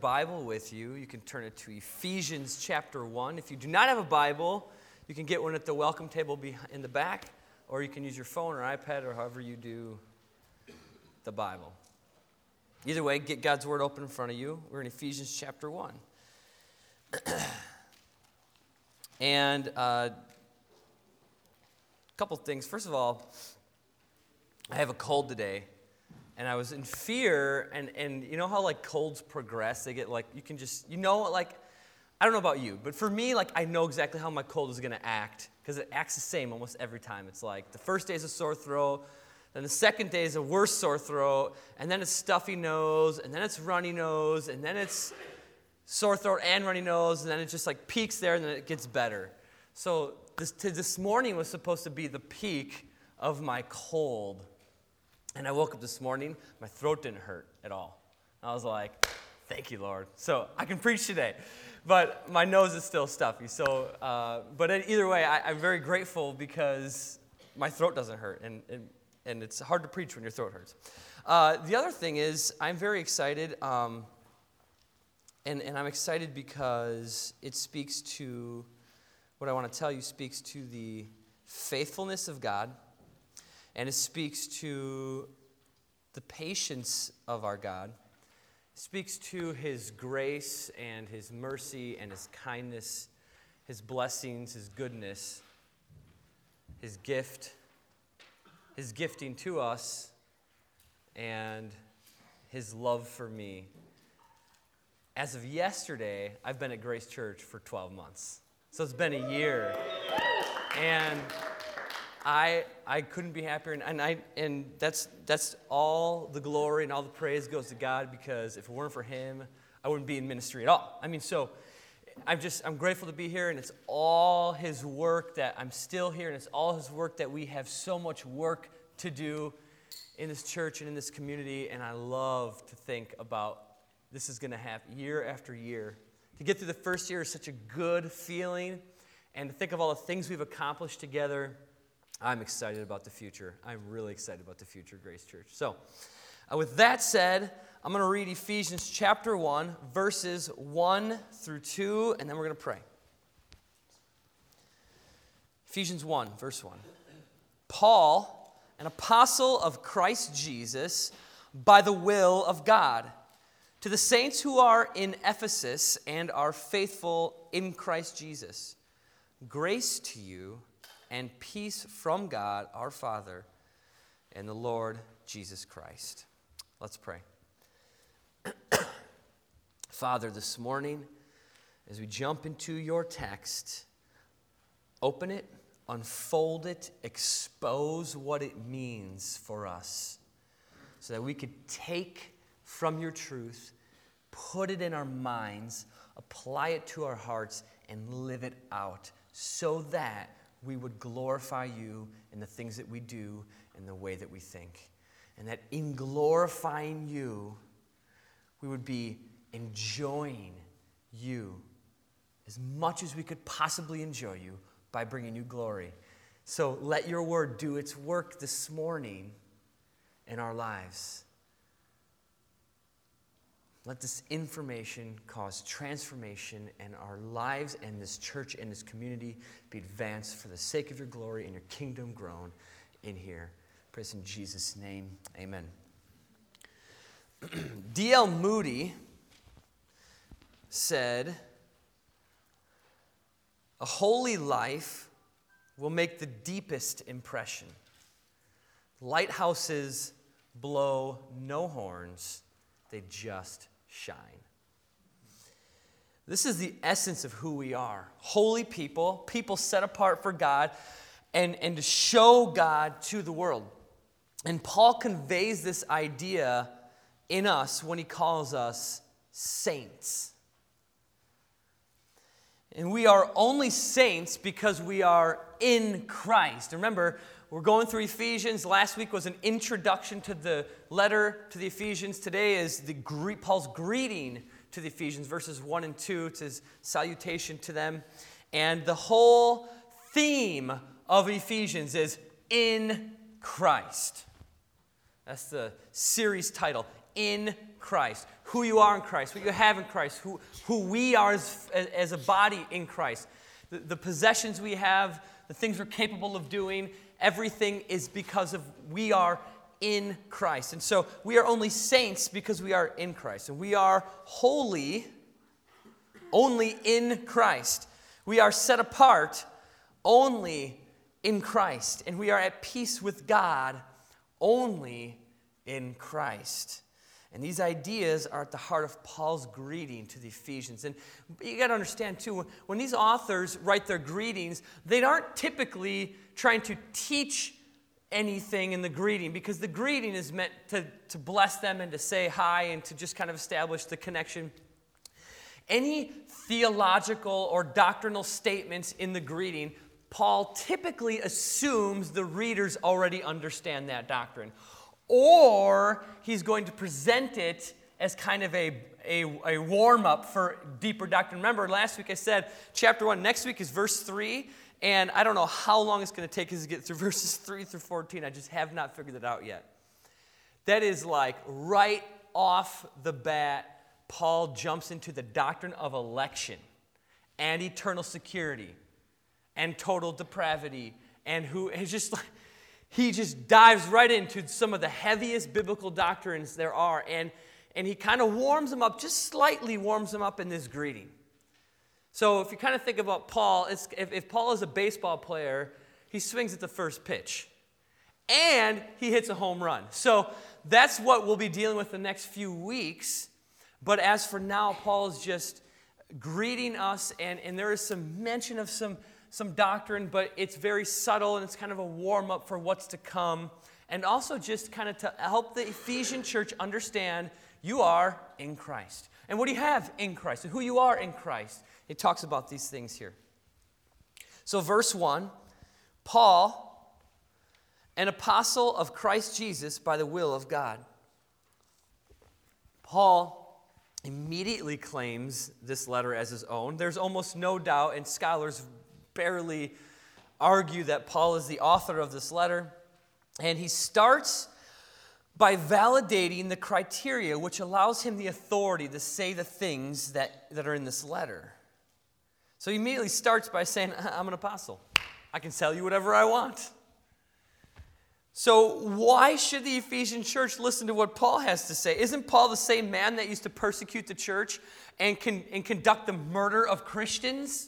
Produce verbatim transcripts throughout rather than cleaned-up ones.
Bible with you, you can turn it to Ephesians chapter one. If you do not have a Bible, you can get one at the welcome table in the back, or you can use your phone or iPad or however you do the Bible. Either way, get God's Word open in front of you. We're in Ephesians chapter one. And uh, a couple things. First of all, I have a cold today. And I was in fear, and, and you know how, like, colds progress? They get, like, you can just, you know, like, I don't know about you, but for me, like, I know exactly how my cold is going to act, because it acts the same almost every time. It's like, the first day is a sore throat, then the second day is a worse sore throat, and then it's stuffy nose, and then it's runny nose, and then it's sore throat and runny nose, and then it just, like, peaks there, and then it gets better. So this, this morning was supposed to be the peak of my cold. And I woke up this morning, my throat didn't hurt at all. I was like, thank you, Lord. So I can preach today. But my nose is still stuffy. So, uh, but either way, I, I'm very grateful because my throat doesn't hurt. And, and, and it's hard to preach when your throat hurts. Uh, the other thing is, I'm very excited. Um, and, and I'm excited because it speaks to, what I want to tell you speaks to the faithfulness of God. And it speaks to the patience of our God. It speaks to His grace and His mercy and His kindness, His blessings, His goodness, His gift, His gifting to us, and His love for me. As of yesterday, I've been at Grace Church for twelve months. So it's been a year. And I I couldn't be happier, and, and I and that's that's all the glory and all the praise goes to God, because if it weren't for Him, I wouldn't be in ministry at all. I mean, so I'm just I'm grateful to be here, and it's all His work that I'm still here, and it's all His work that we have so much work to do in this church and in this community, and I love to think about this is going to happen year after year. To get through the first year is such a good feeling, and to think of all the things we've accomplished together. I'm excited about the future. I'm really excited about the future of Grace Church. So, uh, with that said, I'm going to read Ephesians chapter one, verses one through two, and then we're going to pray. Ephesians one, verse one. Paul, an apostle of Christ Jesus, by the will of God, to the saints who are in Ephesus and are faithful in Christ Jesus, grace to you and peace from God, our Father, and the Lord Jesus Christ. Let's pray. Father, this morning, as we jump into your text, open it, unfold it, expose what it means for us, so that we could take from your truth, put it in our minds, apply it to our hearts, and live it out, so that we would glorify you in the things that we do and the way that we think. And that in glorifying you, we would be enjoying you as much as we could possibly enjoy you by bringing you glory. So let your word do its work this morning in our lives. Let this information cause transformation in our lives and this church and this community be advanced for the sake of your glory and your kingdom grown in here. Praise in Jesus' name. Amen. D L Moody said, "A holy life will make the deepest impression. Lighthouses blow no horns, they just shine." This is the essence of who we are. Holy people, people set apart for God, and, and to show God to the world. And Paul conveys this idea in us when he calls us saints. And we are only saints because we are in Christ. Remember, we're going through Ephesians. Last week was an introduction to the letter to the Ephesians. Today is the Paul's greeting to the Ephesians, verses one and two. It's his salutation to them. And the whole theme of Ephesians is in Christ. That's the series title, In Christ. who you are in Christ, what you have in Christ, who, who we are as, as a body in Christ. The, the possessions we have, the things we're capable of doing, everything is because of we are in Christ. And so we are only saints because we are in Christ. And we are holy only in Christ. We are set apart only in Christ. And we are at peace with God only in Christ. And these ideas are at the heart of Paul's greeting to the Ephesians. And you got to understand, too, when these authors write their greetings, they aren't typically trying to teach anything in the greeting, because the greeting is meant to, to bless them and to say hi and to just kind of establish the connection. Any theological or doctrinal statements in the greeting, Paul typically assumes the readers already understand that doctrine. Or he's going to present it as kind of a, a, a warm-up for deeper doctrine. Remember, last week I said chapter one, next week is verse three, and I don't know how long it's going to take us to get through verses three through fourteen. I just have not figured it out yet. That is like right off the bat, Paul jumps into the doctrine of election and eternal security and total depravity, and who is just like, he just dives right into some of the heaviest biblical doctrines there are, and, and he kind of warms them up, just slightly warms them up in this greeting. So if you kind of think about Paul, it's, if, if Paul is a baseball player, he swings at the first pitch, and he hits a home run. So that's what we'll be dealing with the next few weeks. But as for now, Paul is just greeting us, and, and there is some mention of some some doctrine, but it's very subtle, and it's kind of a warm-up for what's to come. And also just kind of to help the Ephesian church understand you are in Christ. And what do you have in Christ? And who you are in Christ. He talks about these things here. So verse one, Paul, an apostle of Christ Jesus by the will of God. Paul immediately claims this letter as his own. There's almost no doubt, and scholars barely argue that Paul is the author of this letter. And he starts by validating the criteria which allows him the authority to say the things that, that are in this letter. So he immediately starts by saying, I'm an apostle. I can tell you whatever I want. So why should the Ephesian church listen to what Paul has to say? Isn't Paul the same man that used to persecute the church and, con- and conduct the murder of Christians?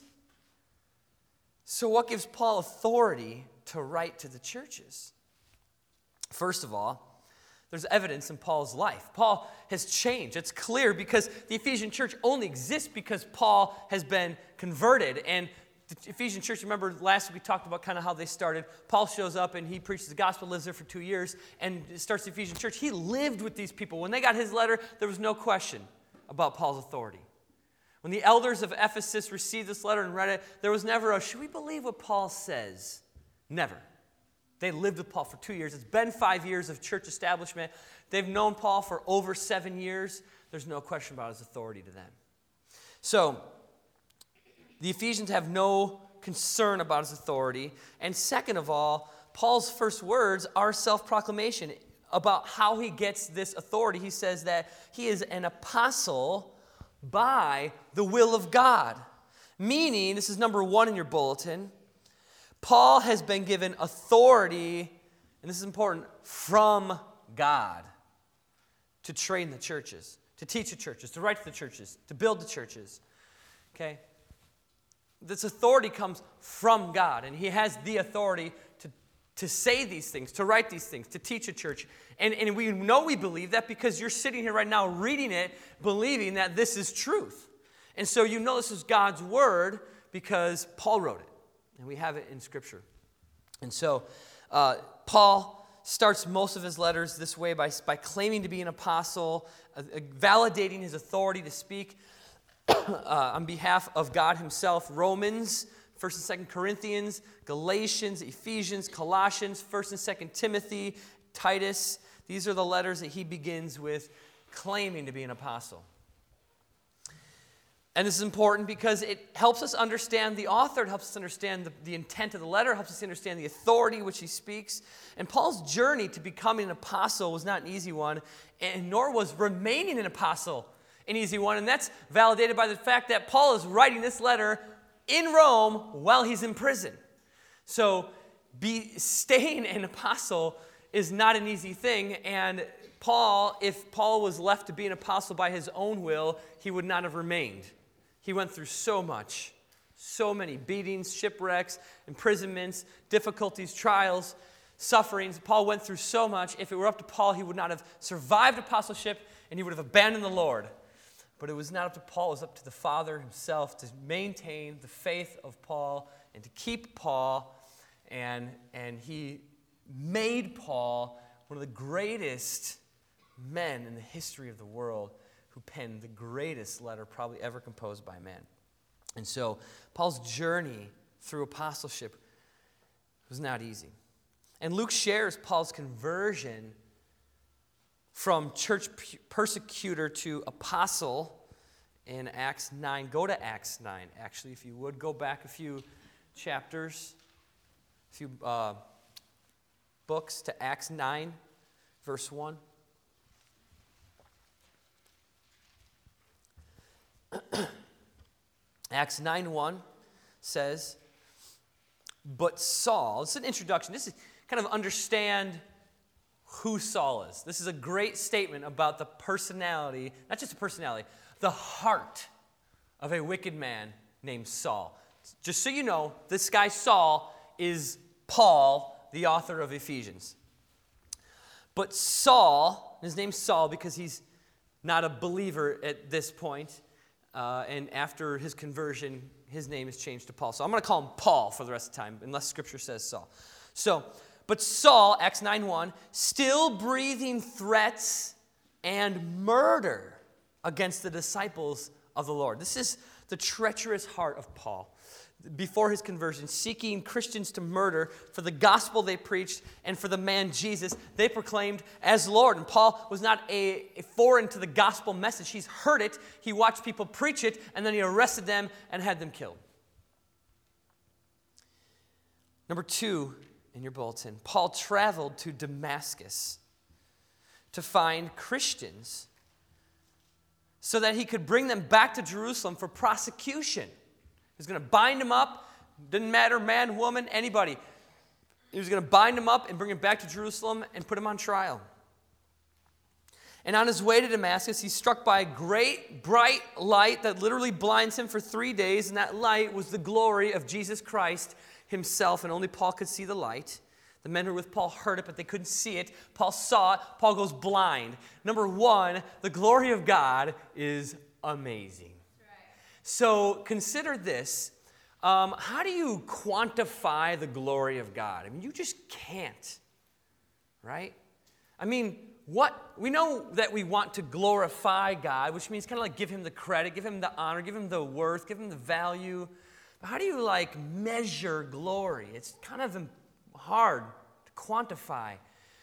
So what gives Paul authority to write to the churches? First of all, there's evidence in Paul's life. Paul has changed. It's clear because the Ephesian church only exists because Paul has been converted. And the Ephesian church, remember last week we talked about kind of how they started. Paul shows up and he preaches the gospel, lives there for two years, and starts the Ephesian church. He lived with these people. When they got his letter, there was no question about Paul's authority. When the elders of Ephesus received this letter and read it, there was never a, should we believe what Paul says? Never. They lived with Paul for two years. It's been five years of church establishment. They've known Paul for over seven years. There's no question about his authority to them. So, the Ephesians have no concern about his authority. And second of all, Paul's first words are self-proclamation about how he gets this authority. He says that he is an apostle by the will of God. Meaning, this is number one in your bulletin, Paul has been given authority, and this is important, from God to train the churches, to teach the churches, to write to the churches, to build the churches. Okay? This authority comes from God, and he has the authority to, to say these things, to write these things, to teach a church. And, and we know we believe that because you're sitting here right now reading it, believing that this is truth. And so you know this is God's word because Paul wrote it. And we have it in Scripture. And so uh, Paul starts most of his letters this way by, by claiming to be an apostle, uh, uh, validating his authority to speak uh, on behalf of God himself. Romans, First and Second Corinthians, Galatians, Ephesians, Colossians, First and Second Timothy, Titus. These are the letters that he begins with claiming to be an apostle. And this is important because it helps us understand the author, it helps us understand the, the intent of the letter, it helps us understand the authority which he speaks. And Paul's journey to becoming an apostle was not an easy one, and nor was remaining an apostle an easy one, and that's validated by the fact that Paul is writing this letter in Rome while he's in prison. So be, staying an apostle is not an easy thing, and Paul, if Paul was left to be an apostle by his own will, he would not have remained. He went through so much, so many beatings, shipwrecks, imprisonments, difficulties, trials, sufferings. Paul went through so much. If it were up to Paul, he would not have survived apostleship, and he would have abandoned the Lord. But it was not up to Paul. It was up to the Father himself to maintain the faith of Paul and to keep Paul. And, and he made Paul one of the greatest men in the history of the world who penned the greatest letter probably ever composed by man. And so Paul's journey through apostleship was not easy. And Luke shares Paul's conversion from church persecutor to apostle in Acts nine. Go to Acts nine, actually, if you would. Go back a few chapters, a few uh, books to Acts nine, verse one. Acts nine one says, but Saul, this is an introduction. This is kind of understand who Saul is. This is a great statement about the personality, not just the personality, the heart of a wicked man named Saul. Just so you know, this guy Saul is Paul, the author of Ephesians. But Saul, his name's Saul because he's not a believer at this point, uh, and after his conversion, his name is changed to Paul. So I'm going to call him Paul for the rest of the time, unless Scripture says Saul. So, but Saul, Acts nine one, still breathing threats and murder against the disciples of the Lord. This is the treacherous heart of Paul. Before his conversion, seeking Christians to murder for the gospel they preached and for the man Jesus they proclaimed as Lord. And Paul was not a, a foreign to the gospel message. He's heard it, he watched people preach it, and then he arrested them and had them killed. Number two in your bulletin, Paul traveled to Damascus to find Christians so that he could bring them back to Jerusalem for prosecution. He was going to bind them up, didn't matter, man, woman, anybody. He was going to bind them up and bring them back to Jerusalem and put them on trial. And on his way to Damascus, he's struck by a great, bright light that literally blinds him for three days, and that light was the glory of Jesus Christ himself, and only Paul could see the light. The men who were with Paul heard it, but they couldn't see it. Paul saw it. Paul goes blind. Number one, the glory of God is amazing. So consider this. Um, how do you quantify the glory of God? I mean, you just can't, right? I mean, what we know that we want to glorify God, which means kind of like give him the credit, give him the honor, give him the worth, give him the value. But how do you like measure glory? It's kind of hard to quantify.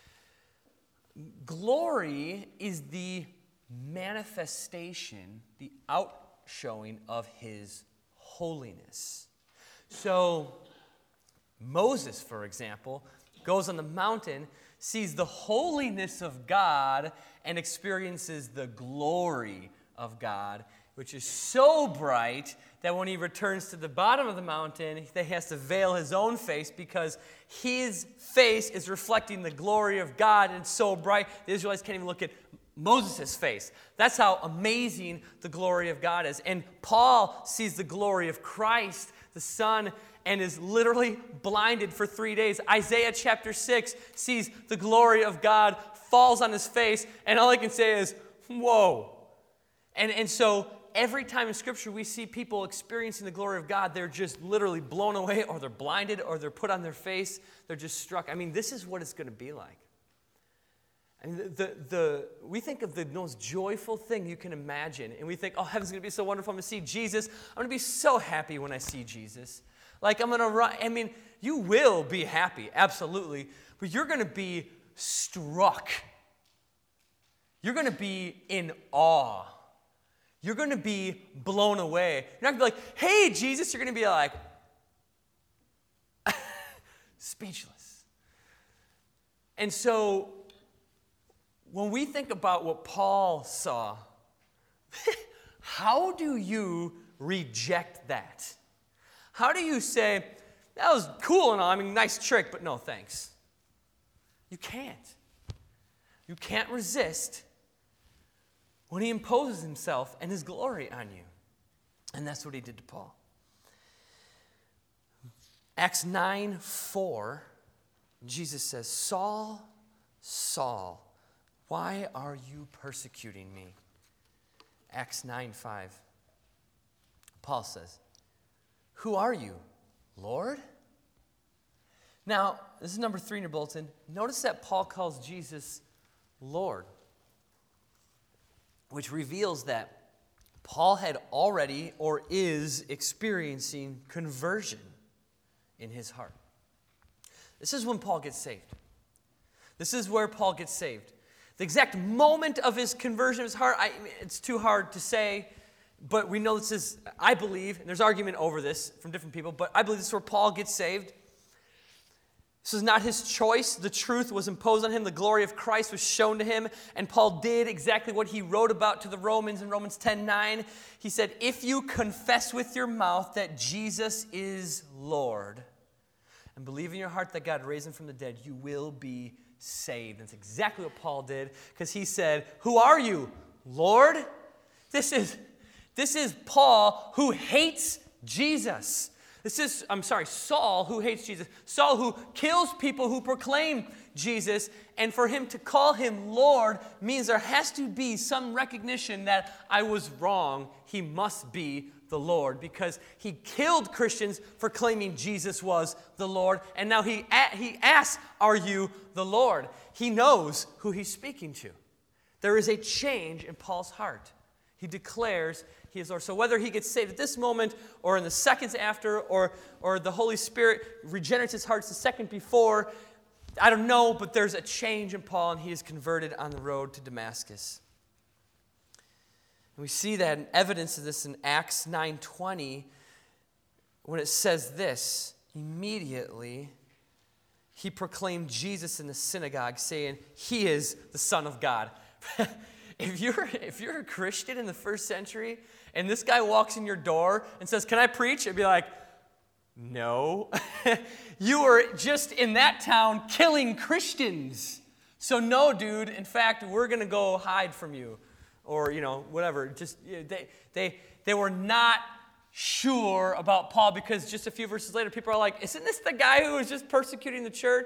Glory is the manifestation, the out showing of his holiness. So Moses, for example, goes on the mountain, sees the holiness of God, and experiences the glory of God, which is so bright that when he returns to the bottom of the mountain, he has to veil his own face because his face is reflecting the glory of God, and it's so bright the Israelites can't even look at Moses' face. That's how amazing the glory of God is. And Paul sees the glory of Christ, the Son, and is literally blinded for three days. Isaiah chapter six sees the glory of God, falls on his face, and all I can say is, whoa. And, and so every time in Scripture we see people experiencing the glory of God, they're just literally blown away, or they're blinded, or they're put on their face. They're just struck. I mean, this is what it's going to be like. I mean, the, the, the, we think of the most joyful thing you can imagine, and we think, oh, heaven's going to be so wonderful. I'm going to see Jesus. I'm going to be so happy when I see Jesus. Like, I'm going to run. I mean, you will be happy, absolutely, but you're going to be struck. You're going to be in awe. You're going to be blown away. You're not going to be like, hey, Jesus. You're going to be like, speechless. And so when we think about what Paul saw, How do you reject that? How do you say, that was cool and all, I mean, nice trick, but no thanks? You can't. You can't resist when he imposes himself and his glory on you. And that's what he did to Paul. Acts nine four, Jesus says, Saul, Saul, why are you persecuting me? Acts nine five, Paul says, who are you, Lord? Now, this is number three in your bulletin. Notice that Paul calls Jesus Lord, which reveals that Paul had already or is experiencing conversion in his heart. This is when Paul gets saved. This is where Paul gets saved. The exact moment of his conversion of his heart, I, it's too hard to say, but we know this is, I believe, and there's argument over this from different people, but I believe this is where Paul gets saved. This is not his choice. The truth was imposed on him. The glory of Christ was shown to him. And Paul did exactly what he wrote about to the Romans in Romans ten nine. He said, if you confess with your mouth that Jesus is Lord and believe in your heart that God raised him from the dead, you will be saved. That's exactly what Paul did, because he said, who are you, Lord? This is, this is Paul who hates Jesus. This is, I'm sorry, Saul who hates Jesus. Saul who kills people who proclaim Jesus. And for him to call him Lord means there has to be some recognition that I was wrong. He must be the Lord, because he killed Christians for claiming Jesus was the Lord. And now he, he asks, are you the Lord? He knows who he's speaking to. There is a change in Paul's heart. He declares he is Lord. So whether he gets saved at this moment or in the seconds after, or, or the Holy Spirit regenerates his heart the second before, I don't know, but there's a change in Paul, and he is converted on the road to Damascus. And we see that in evidence of this in Acts nine twenty, when it says this, immediately he proclaimed Jesus in the synagogue, saying, he is the Son of God. If you're, if you're a Christian in the first century, and this guy walks in your door and says, can I preach? I'd be like, no. You were just in that town killing Christians. So no, dude. In fact, we're going to go hide from you. Or, you know, whatever. Just you know, they, they, they were not sure about Paul, because just a few verses later, people are like, isn't this the guy who was just persecuting the church?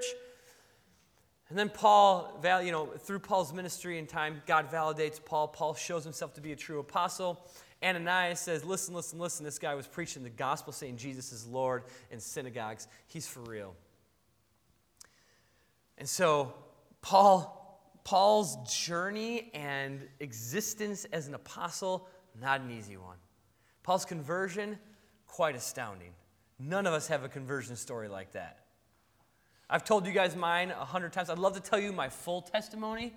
And then Paul, you know, through Paul's ministry and time, God validates Paul. Paul shows himself to be a true apostle. Ananias says, listen, listen, listen, this guy was preaching the gospel, saying Jesus is Lord in synagogues. He's for real. And so Paul, Paul's journey and existence as an apostle, not an easy one. Paul's conversion, quite astounding. None of us have a conversion story like that. I've told you guys mine a hundred times. I'd love to tell you my full testimony,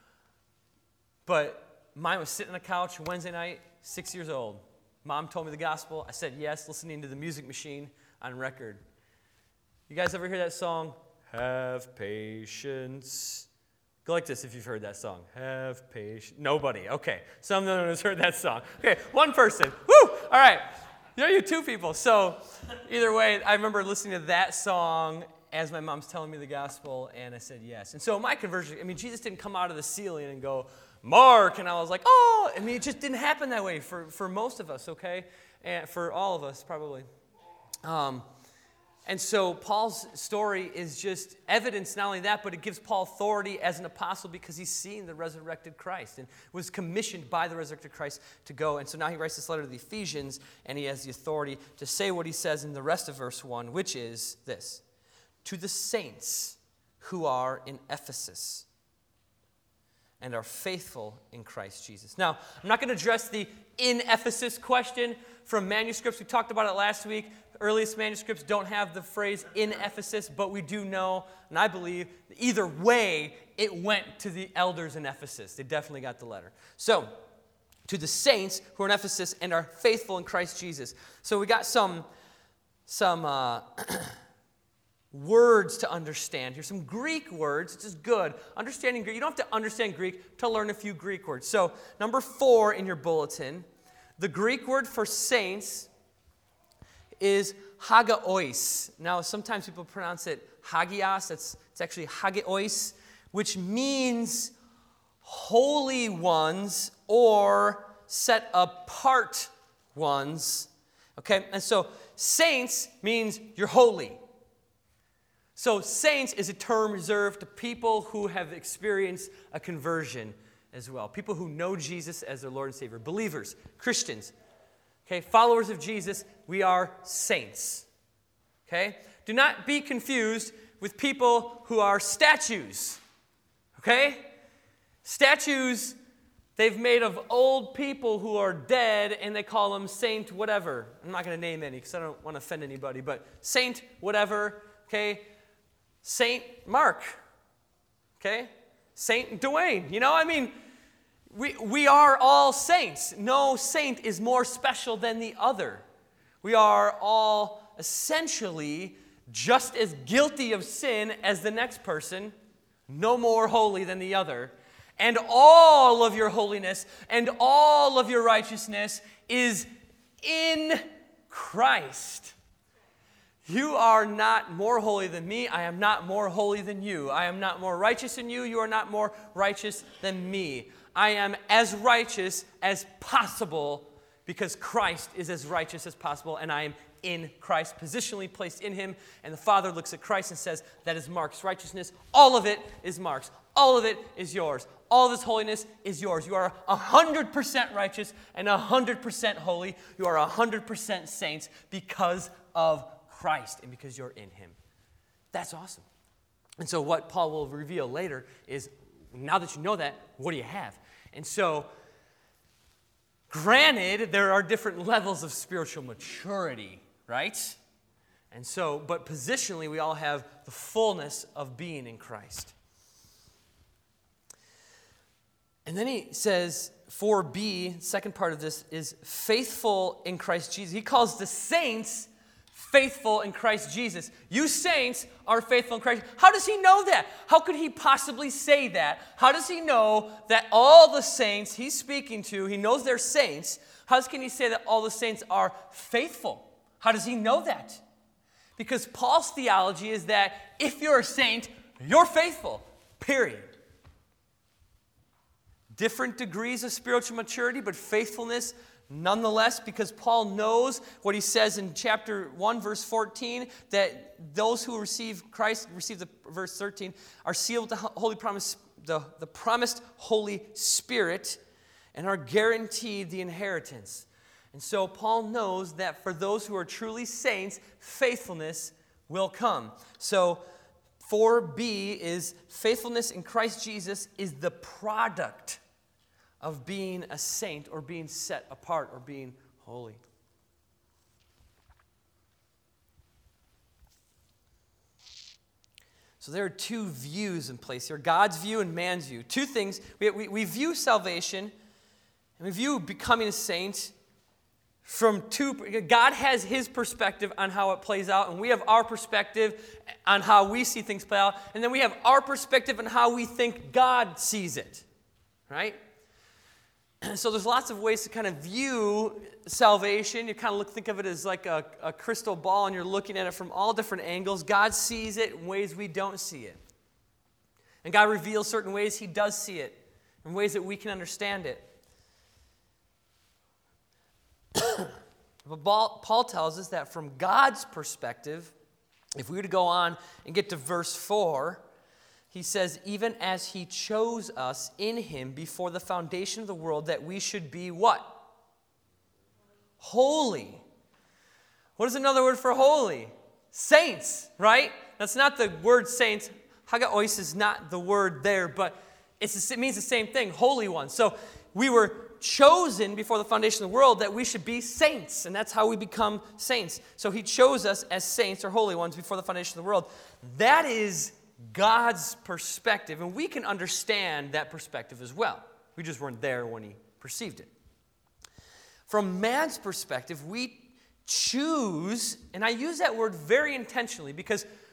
but mine was sitting on the couch Wednesday night, six years old. Mom told me the gospel. I said yes, listening to the Music Machine on record. You guys ever hear that song? Have patience. Go like this if you've heard that song. Have patience. Nobody. Okay. Some of them has heard that song. Okay, one person. Woo! All right. There are you two people. So either way, I remember listening to that song as my mom's telling me the gospel, and I said yes. And so my conversion, I mean, Jesus didn't come out of the ceiling and go, Mark, and I was like, oh, I mean, it just didn't happen that way for, for most of us, okay? And for all of us, probably. Um, and so Paul's story is just evidence, not only that, but it gives Paul authority as an apostle, because he's seen the resurrected Christ and was commissioned by the resurrected Christ to go. And so now he writes this letter to the Ephesians, and he has the authority to say what he says in the rest of verse one, which is this: to the saints who are in Ephesus and are faithful in Christ Jesus. Now, I'm not going to address the in Ephesus question from manuscripts. We talked about it last week. The earliest manuscripts don't have the phrase in Ephesus, but we do know, and I believe, either way, it went to the elders in Ephesus. They definitely got the letter. So, to the saints who are in Ephesus and are faithful in Christ Jesus. So we got some, some, uh, words to understand. Here's some Greek words. It's just good. Understanding Greek. You don't have to understand Greek to learn a few Greek words. So, number four in your bulletin, the Greek word for saints is hagios. Now, sometimes people pronounce it hagios. It's, it's actually hagios, which means holy ones or set apart ones. Okay? And so, saints means you're holy. So, saints is a term reserved to people who have experienced a conversion as well. People who know Jesus as their Lord and Savior. Believers, Christians, okay, followers of Jesus, we are saints. Okay? Do not be confused with people who are statues. Okay? Statues, they've made of old people who are dead, and they call them saint whatever. I'm not going to name any because I don't want to offend anybody, but saint whatever, okay? Saint Mark, okay? Saint Dwayne, you know, I mean, we, we are all saints. No saint is more special than the other. We are all essentially just as guilty of sin as the next person, no more holy than the other. And all of your holiness and all of your righteousness is in Christ. You are not more holy than me. I am not more holy than you. I am not more righteous than you. You are not more righteous than me. I am as righteous as possible because Christ is as righteous as possible, and I am in Christ, positionally placed in him. And the Father looks at Christ and says, that is Mark's righteousness. All of it is Mark's. All of it is yours. All of his holiness is yours. You are one hundred percent righteous and one hundred percent holy. You are one hundred percent saints because of Christ and because you're in him. That's awesome. And so what Paul will reveal later is, now that you know that, what do you have? And so, granted, there are different levels of spiritual maturity, right? And so, but positionally, we all have the fullness of being in Christ. And then he says, four B, second part of this, is faithful in Christ Jesus. He calls the saints faithful in Christ Jesus. You saints are faithful in Christ. How does he know that? How could he possibly say that? How does he know that all the saints he's speaking to, he knows they're saints. How can he say that all the saints are faithful? How does he know that? Because Paul's theology is that if you're a saint, you're faithful, period. Different degrees of spiritual maturity, but faithfulness nonetheless, because Paul knows what he says in chapter one, verse fourteen, that those who receive Christ, receive the verse thirteen, are sealed with the holy promise, the, the promised Holy Spirit, and are guaranteed the inheritance. And so Paul knows that for those who are truly saints, faithfulness will come. So four B is faithfulness in Christ Jesus is the product of being a saint or being set apart or being holy. So there are two views in place here, God's view and man's view. Two things. We, we, we view salvation and we view becoming a saint from two. God has his perspective on how it plays out, and we have our perspective on how we see things play out, and then we have our perspective on how we think God sees it, right? So there's lots of ways to kind of view salvation. You kind of look, think of it as like a, a crystal ball, and you're looking at it from all different angles. God sees it in ways we don't see it. And God reveals certain ways he does see it, in ways that we can understand it. But Paul tells us that from God's perspective, if we were to go on and get to verse four, he says, even as he chose us in him before the foundation of the world, that we should be what? Holy. What is another word for holy? Saints, right? That's not the word saints. Hagios is not the word there, but it's, it means the same thing, holy ones. So we were chosen before the foundation of the world that we should be saints, and that's how we become saints. So he chose us as saints or holy ones before the foundation of the world. That is God's perspective, and we can understand that perspective as well. We just weren't there when he perceived it. From man's perspective, we choose, and I use that word very intentionally because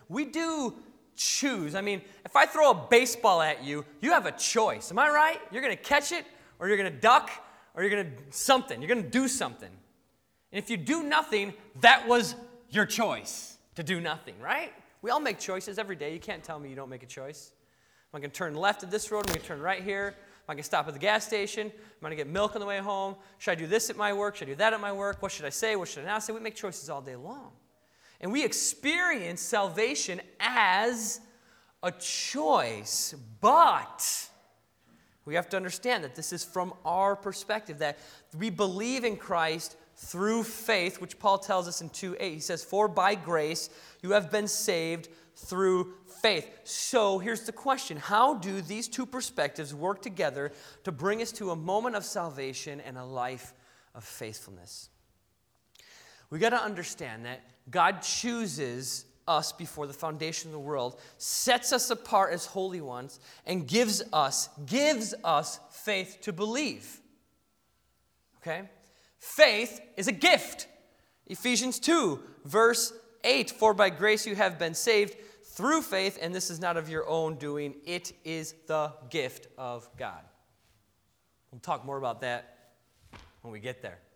we do choose. I mean, if I throw a baseball at you, you have a choice. Am I right? You're going to catch it, or you're going to duck, or you're going to something. You're going to do something. And if you do nothing, that was your choice to do nothing, right? We all make choices every day. You can't tell me you don't make a choice. Am I going to turn left at this road? Am I going to turn right here? Am I going to stop at the gas station? Am I going to get milk on the way home? Should I do this at my work? Should I do that at my work? What should I say? What should I not say? We make choices all day long. And we experience salvation as a choice. But we have to understand that this is from our perspective, that we believe in Christ through faith, which Paul tells us in two eight. He says, for by grace you have been saved through faith. So here's the question. How do these two perspectives work together to bring us to a moment of salvation and a life of faithfulness? We got to understand that God chooses us before the foundation of the world, sets us apart as holy ones, and gives us, gives us faith to believe. Okay? Faith is a gift. Ephesians two, verse eight, for by grace you have been saved through faith, and this is not of your own doing. It is the gift of God. We'll talk more about that when we get there.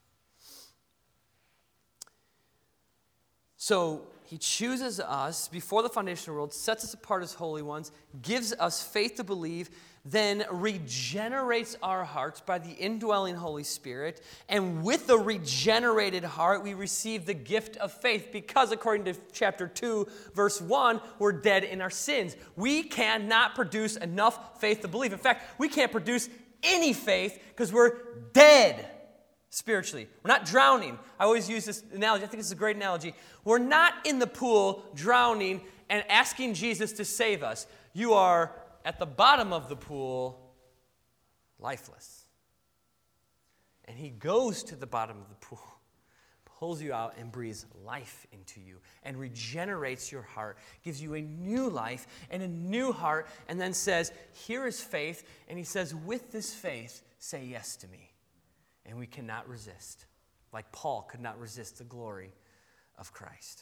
So he chooses us before the foundation of the world, sets us apart as holy ones, gives us faith to believe, then regenerates our hearts by the indwelling Holy Spirit. And with the regenerated heart, we receive the gift of faith because, according to chapter two, verse one, we're dead in our sins. We cannot produce enough faith to believe. In fact, we can't produce any faith because we're dead spiritually. We're not drowning. I always use this analogy. I think it's a great analogy. We're not in the pool drowning and asking Jesus to save us. You are at the bottom of the pool, lifeless. And he goes to the bottom of the pool, pulls you out, and breathes life into you, and regenerates your heart, gives you a new life and a new heart, and then says, here is faith. And he says, with this faith, say yes to me. And we cannot resist, like Paul could not resist the glory of Christ.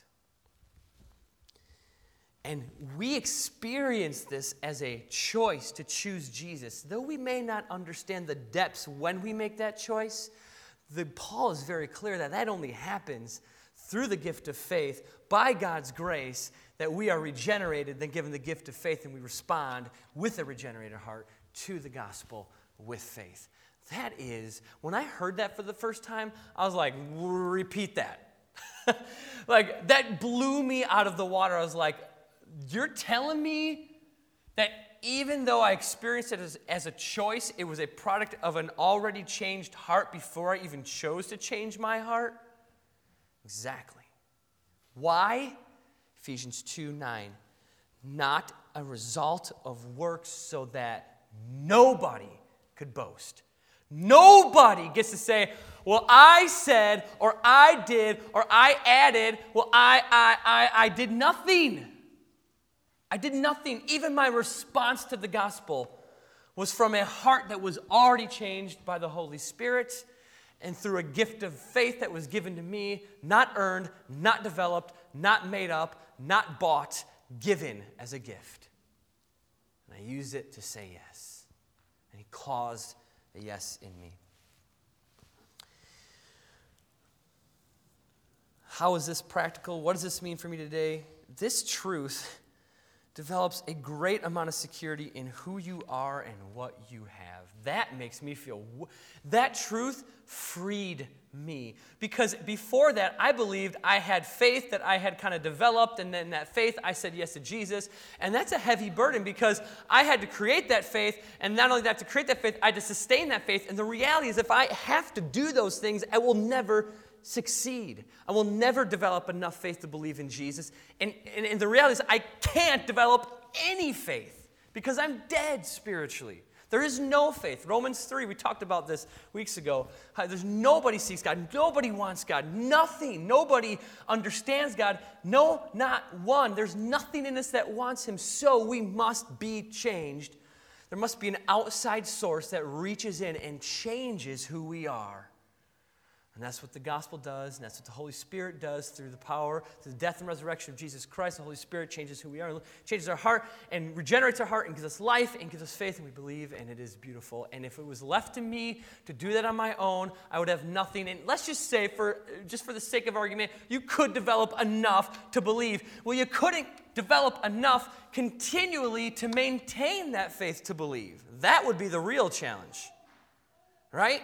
And we experience this as a choice to choose Jesus. Though we may not understand the depths when we make that choice, the, Paul is very clear that that only happens through the gift of faith, by God's grace, that we are regenerated, then given the gift of faith, and we respond with a regenerated heart to the gospel with faith. That is, when I heard that for the first time, I was like, repeat that. Like, that blew me out of the water. I was like, you're telling me that even though I experienced it as, as a choice, it was a product of an already changed heart before I even chose to change my heart? Exactly. Why? Ephesians two nine. Not a result of works, so that nobody could boast. Nobody gets to say, well, I said, or I did, or I added, well, I, I, I, I did nothing. I did nothing. Even my response to the gospel was from a heart that was already changed by the Holy Spirit and through a gift of faith that was given to me, not earned, not developed, not made up, not bought, given as a gift. And I used it to say yes. And he caused a yes in me. How is this practical? What does this mean for me today? This truth develops a great amount of security in who you are and what you have. That makes me feel, that truth freed me. Because before that, I believed I had faith that I had kind of developed, and then that faith, I said yes to Jesus. And that's a heavy burden because I had to create that faith, and not only that, to create that faith, I had to sustain that faith. And the reality is, if I have to do those things, I will never succeed. I will never develop enough faith to believe in Jesus. And, and, and the reality is I can't develop any faith because I'm dead spiritually. There is no faith. Romans three, we talked about this weeks ago. There's nobody seeks God. Nobody wants God. Nothing. Nobody understands God. No, not one. There's nothing in us that wants him. So we must be changed. There must be an outside source that reaches in and changes who we are. And that's what the gospel does, and that's what the Holy Spirit does through the power, through the death and resurrection of Jesus Christ. The Holy Spirit changes who we are, changes our heart, and regenerates our heart, and gives us life, and gives us faith, and we believe, and it is beautiful. And if it was left to me to do that on my own, I would have nothing. And let's just say, for just for the sake of argument, you could develop enough to believe. Well, you couldn't develop enough continually to maintain that faith to believe. That would be the real challenge, right?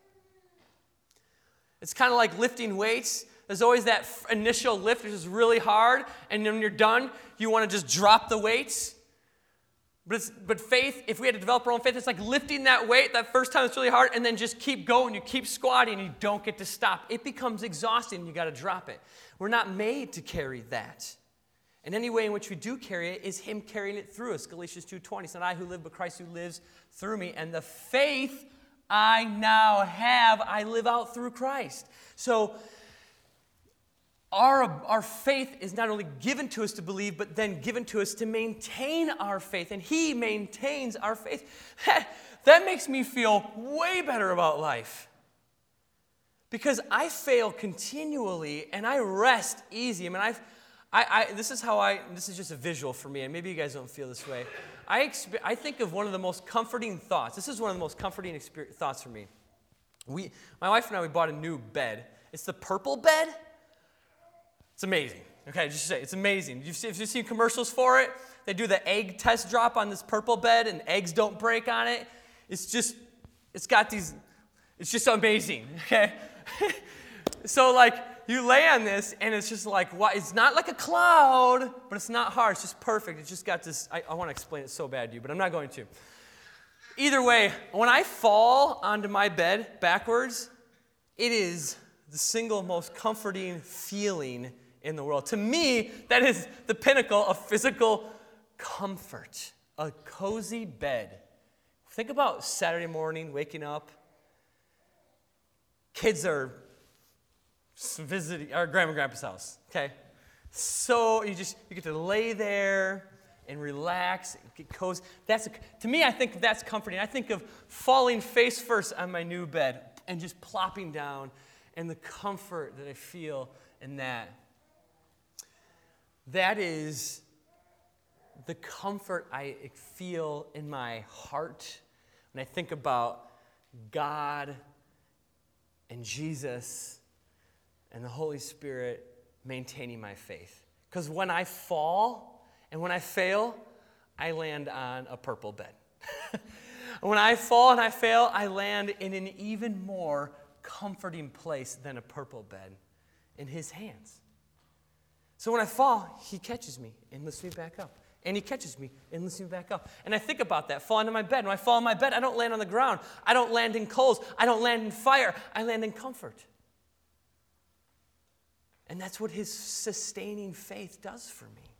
It's kind of like lifting weights. There's always that f- initial lift, which is really hard, and then when you're done, you want to just drop the weights. But it's, but faith, if we had to develop our own faith, it's like lifting that weight that first time it's really hard, and then just keep going. You keep squatting, and you don't get to stop. It becomes exhausting, and you got to drop it. We're not made to carry that. And any way in which we do carry it is Him carrying it through us. Galatians two twenty, it's not I who live, but Christ who lives through me. And the faith I now have, I live out through Christ. So our, our faith is not only given to us to believe, but then given to us to maintain our faith. And He maintains our faith. That makes me feel way better about life. Because I fail continually, and I rest easy. I mean, I've, I, I, this is how I, this is just a visual for me, and maybe you guys don't feel this way. I, exp- I think of one of the most comforting thoughts. This is one of the most comforting exper- thoughts for me. We, my wife and I, we bought a new bed. It's the purple bed. It's amazing. Okay, just say it's amazing. You've seen, if you've seen commercials for it, they do the egg test drop on this purple bed, and eggs don't break on it. It's just, it's got these, it's just amazing. Okay, so like, you lay on this, and it's just like, what? It's not like a cloud, but it's not hard. It's just perfect. It's just got this, I, I want to explain it so bad to you, but I'm not going to. Either way, when I fall onto my bed backwards, it is the single most comforting feeling in the world. To me, that is the pinnacle of physical comfort, a cozy bed. Think about Saturday morning, waking up. Kids are visiting our grandma and grandpa's house, okay? So you just, you get to lay there and relax, and get cozy. That's, a, to me, I think that's comforting. I think of falling face first on my new bed and just plopping down and the comfort that I feel in that. That is the comfort I feel in my heart when I think about God and Jesus and the Holy Spirit maintaining my faith. Because when I fall and when I fail, I land on a purple bed. When I fall and I fail, I land in an even more comforting place than a purple bed, in His hands. So when I fall, He catches me and lifts me back up. And He catches me and lifts me back up. And I think about that, fall into my bed. When I fall in my bed, I don't land on the ground. I don't land in coals. I don't land in fire. I land in comfort. And that's what His sustaining faith does for me.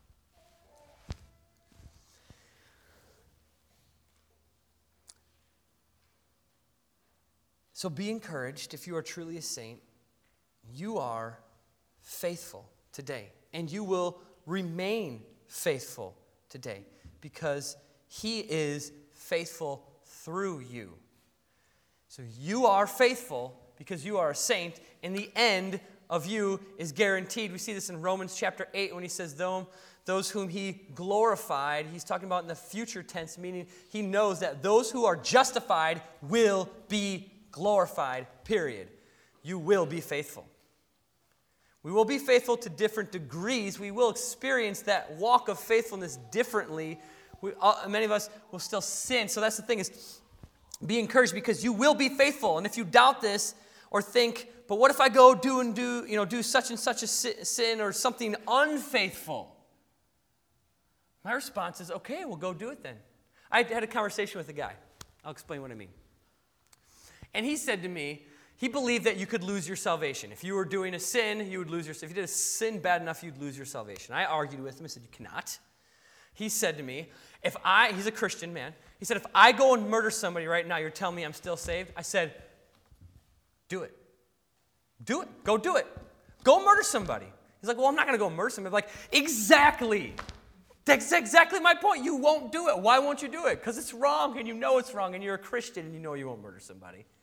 So be encouraged. If you are truly a saint, you are faithful today. And you will remain faithful today because He is faithful through you. So you are faithful because you are a saint, and the end of you is guaranteed. We see this in Romans chapter eight when he says, those whom He glorified, He's talking about in the future tense, meaning He knows that those who are justified will be glorified, period. You will be faithful. We will be faithful to different degrees. We will experience that walk of faithfulness differently. We, all, many of us will still sin. So that's the thing is, be encouraged because you will be faithful. And if you doubt this or think, but what if I go do and do, you know, do such and such a sin or something unfaithful? My response is, okay, well, go do it then. I had a conversation with a guy. I'll explain what I mean. And he said to me, he believed that you could lose your salvation. If you were doing a sin, you would lose your salvation. If you did a sin bad enough, you'd lose your salvation. I argued with him. I said, you cannot. He said to me, if I, he's a Christian man, he said, if I go and murder somebody right now, you're telling me I'm still saved? I said, do it. Do it. Go do it. Go murder somebody. He's like, well, I'm not going to go murder somebody. I'm like, exactly. That's exactly my point. You won't do it. Why won't you do it? Because it's wrong, and you know it's wrong, and you're a Christian, and you know you won't murder somebody.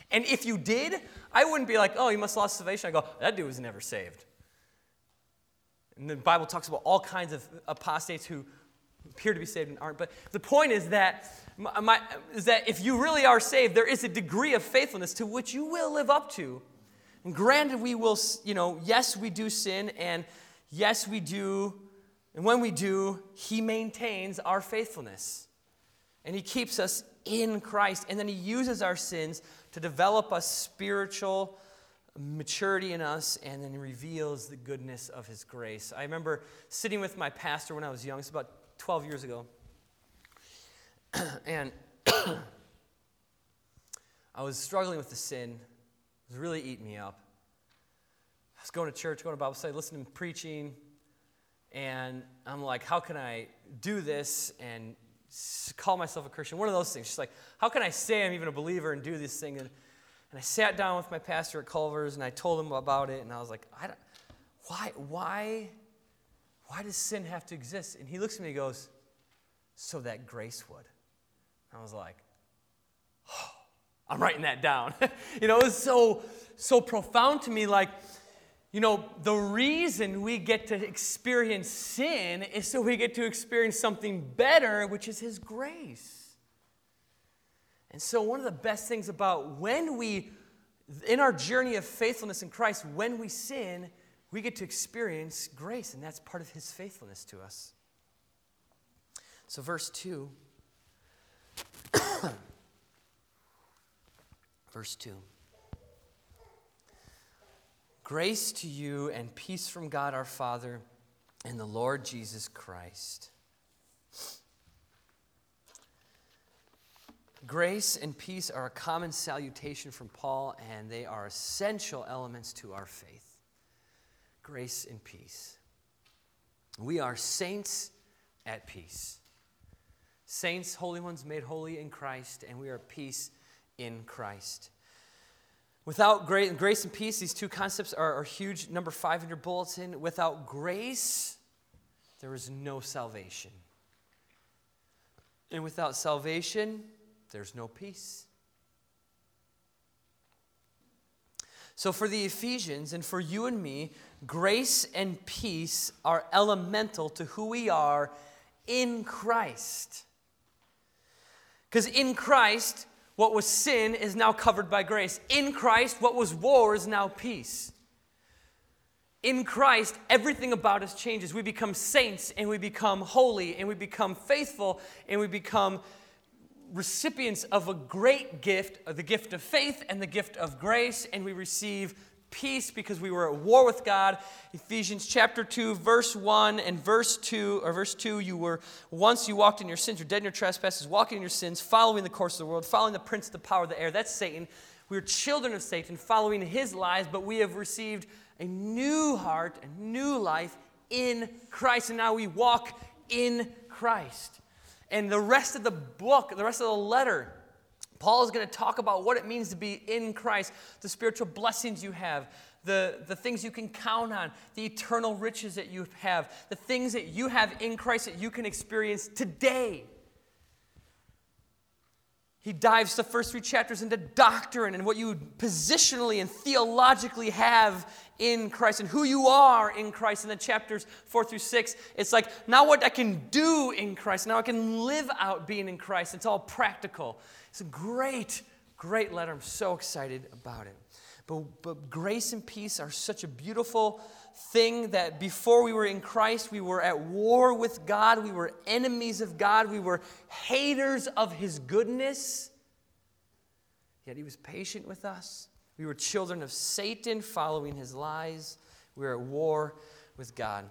And if you did, I wouldn't be like, oh, you must have lost salvation. I go, that dude was never saved. And the Bible talks about all kinds of apostates who appear to be saved and aren't. But the point is that, my, my, is that if you really are saved, there is a degree of faithfulness to which you will live up to. And granted, we will, you know, yes, we do sin, and yes, we do, and when we do, he maintains our faithfulness. And he keeps us in Christ, and then he uses our sins to develop a spiritual maturity in us, and then he reveals the goodness of his grace. I remember sitting with my pastor when I was young. It's about twelve years ago. And I was struggling with the sin. It was really eating me up. I was going to church, going to Bible study, listening to preaching, and I'm like, how can I do this and call myself a Christian? One of those things. She's like, how can I say I'm even a believer and do this thing? And, and I sat down with my pastor at Culver's, and I told him about it, and I was like, I don't, why, why, why does sin have to exist? And he looks at me and goes, so that grace would. I was like, oh, I'm writing that down. You know, it was so, so profound to me, like, you know, the reason we get to experience sin is so we get to experience something better, which is his grace. And so one of the best things about when we, in our journey of faithfulness in Christ, when we sin, we get to experience grace, and that's part of his faithfulness to us. So verse two. Verse two. Grace to you and peace from God our Father and the Lord Jesus Christ. Grace and peace are a common salutation from Paul, and they are essential elements to our faith. Grace and peace. We are saints at peace. Saints, holy ones made holy in Christ, and we are at peace in Christ. Without grace, grace and peace, these two concepts are, are huge. Number five in your bulletin. Without grace, there is no salvation. And without salvation, there's no peace. So for the Ephesians and for you and me, grace and peace are elemental to who we are in Christ. Because in Christ, what was sin is now covered by grace. In Christ, what was war is now peace. In Christ, everything about us changes. We become saints, and we become holy, and we become faithful, and we become recipients of a great gift, of the gift of faith and the gift of grace, and we receive peace because we were at war with God. Ephesians chapter two, verse one and verse two, or verse two, you were, once you walked in your sins, you're dead in your trespasses, walking in your sins, following the course of the world, following the prince of the power of the air. That's Satan. We are children of Satan, following his lies, but we have received a new heart, a new life in Christ, and now we walk in Christ. And the rest of the book, the rest of the letter, Paul is going to talk about what it means to be in Christ, the spiritual blessings you have, the, the things you can count on, the eternal riches that you have, the things that you have in Christ that you can experience today. He dives the first three chapters into doctrine and what you positionally and theologically have in Christ and who you are in Christ. And then chapters four through six, it's like, now what I can do in Christ. Now I can live out being in Christ. It's all practical. It's a great, great letter. I'm so excited about it. But, but grace and peace are such a beautiful thing that before we were in Christ, we were at war with God. We were enemies of God. We were haters of his goodness. Yet he was patient with us. We were children of Satan, following his lies. We were at war with God.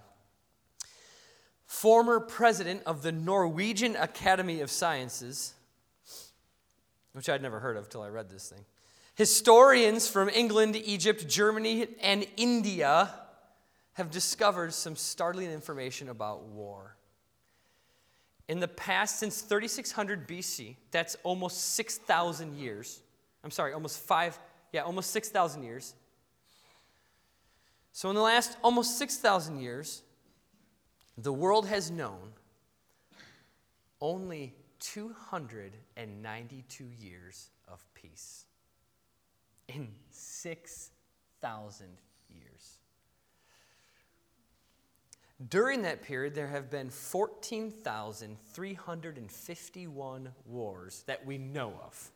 Former president of the Norwegian Academy of Sciences, which I'd never heard of till I read this thing. Historians from England, Egypt, Germany, and India have discovered some startling information about war. In the past, since thirty-six hundred B C, that's almost six thousand years. I'm sorry, almost five, yeah, almost six thousand years. So in the last almost six thousand years, the world has known only two hundred ninety-two years of peace. in six thousand years. During that period, there have been fourteen thousand three hundred fifty-one wars that we know of,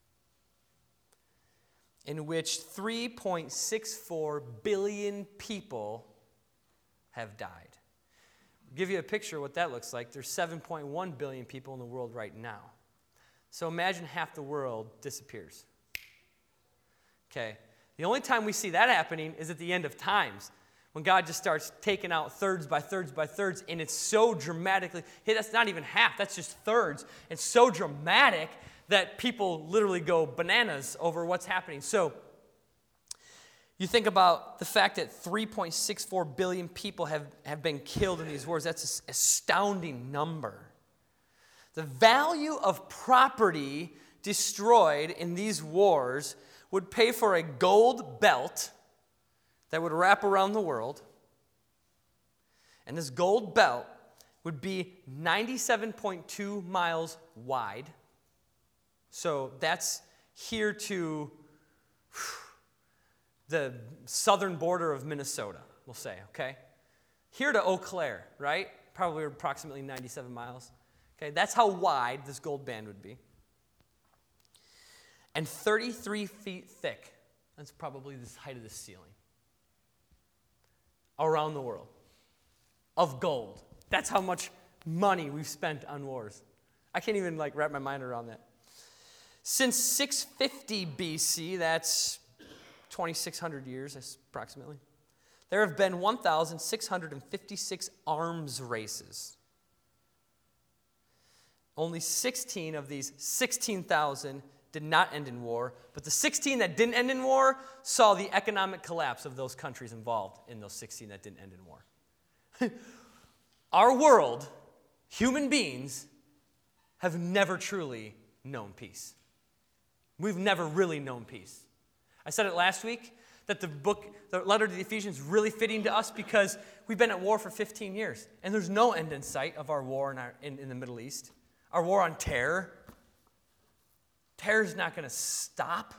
in which three point six four billion people have died. I'll give you a picture of what that looks like. There's seven point one billion people in the world right now. So imagine half the world disappears. Okay. The only time we see that happening is at the end of times, when God just starts taking out thirds by thirds by thirds, and it's so dramatically, hey, that's not even half, that's just thirds. It's so dramatic that people literally go bananas over what's happening. So you think about the fact that three point six four billion people have, have been killed in these wars. That's an astounding number. The value of property destroyed in these wars would pay for a gold belt that would wrap around the world. And this gold belt would be ninety-seven point two miles wide. So that's here to whew, the southern border of Minnesota, we'll say, okay? Here to Eau Claire, right? Probably approximately ninety-seven miles. Okay, that's how wide this gold band would be. And thirty-three feet thick. That's probably the height of the ceiling. Around the world. Of gold. That's how much money we've spent on wars. I can't even like wrap my mind around that. Since six fifty B C, that's twenty-six hundred years approximately, there have been one thousand six hundred fifty-six arms races. Only sixteen of these sixteen thousand did not end in war, but the sixteen that didn't end in war saw the economic collapse of those countries involved in those sixteen that didn't end in war. Our world, human beings, have never truly known peace. We've never really known peace. I said it last week that the book, the letter to the Ephesians, is really fitting to us because we've been at war for fifteen years, and there's no end in sight of our war in, our, in, in the Middle East. Our war on terror. Terror's not going to stop.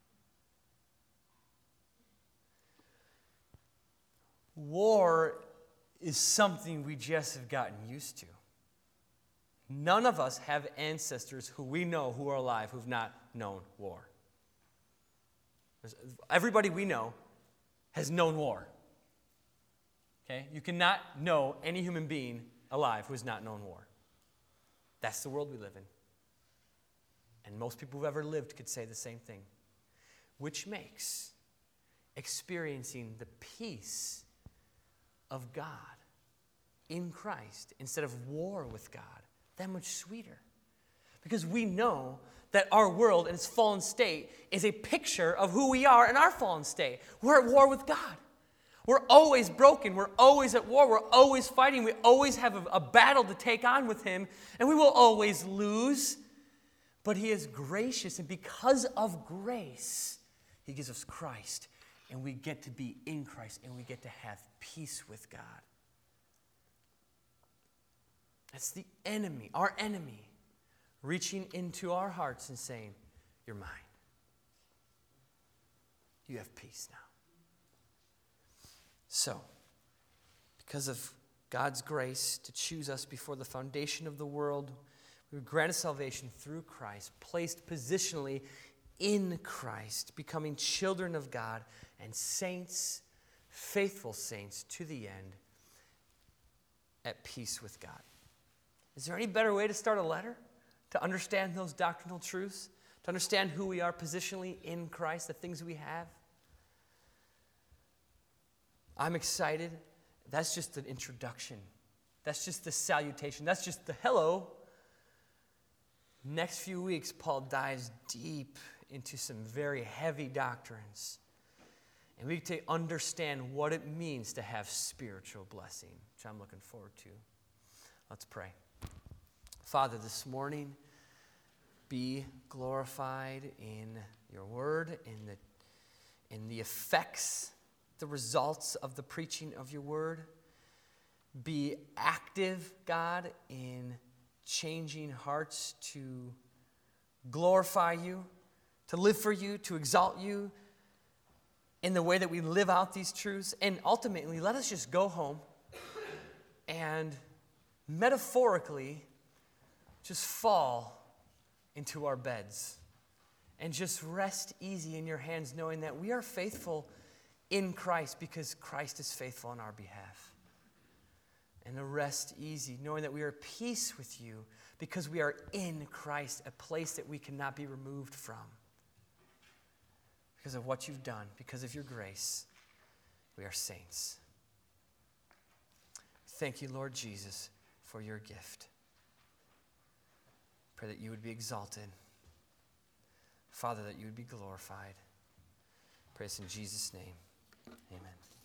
War is something we just have gotten used to. None of us have ancestors who we know who are alive who've not known war. Everybody we know has known war. Okay? You cannot know any human being alive who has not known war. That's the world we live in. And most people who've ever lived could say the same thing. Which makes experiencing the peace of God in Christ instead of war with God that much sweeter. Because we know that our world and its fallen state is a picture of who we are in our fallen state. We're at war with God. We're always broken. We're always at war. We're always fighting. We always have a, a battle to take on with Him, and we will always lose. But He is gracious, and because of grace, He gives us Christ, and we get to be in Christ, and we get to have peace with God. That's the enemy, our enemy, reaching into our hearts and saying, "You're mine. You have peace now." So, because of God's grace to choose us before the foundation of the world, we were granted salvation through Christ, placed positionally in Christ, becoming children of God and saints, faithful saints to the end, at peace with God. Is there any better way to start a letter? To understand those doctrinal truths? To understand who we are positionally in Christ, the things we have? I'm excited. That's just an introduction. That's just the salutation. That's just the hello. Next few weeks, Paul dives deep into some very heavy doctrines. And we get to understand what it means to have spiritual blessing, which I'm looking forward to. Let's pray. Father, this morning, be glorified in your word, in the, in the effects, the results of the preaching of your word. Be active, God, in changing hearts to glorify you, to live for you, to exalt you in the way that we live out these truths. And ultimately, let us just go home and metaphorically just fall into our beds and just rest easy in your hands, knowing that we are faithful in Christ because Christ is faithful on our behalf. And to rest easy, knowing that we are at peace with you because we are in Christ, a place that we cannot be removed from. Because of what you've done, because of your grace, we are saints. Thank you, Lord Jesus, for your gift. Pray that you would be exalted. Father, that you would be glorified. Pray this in Jesus' name. Amen.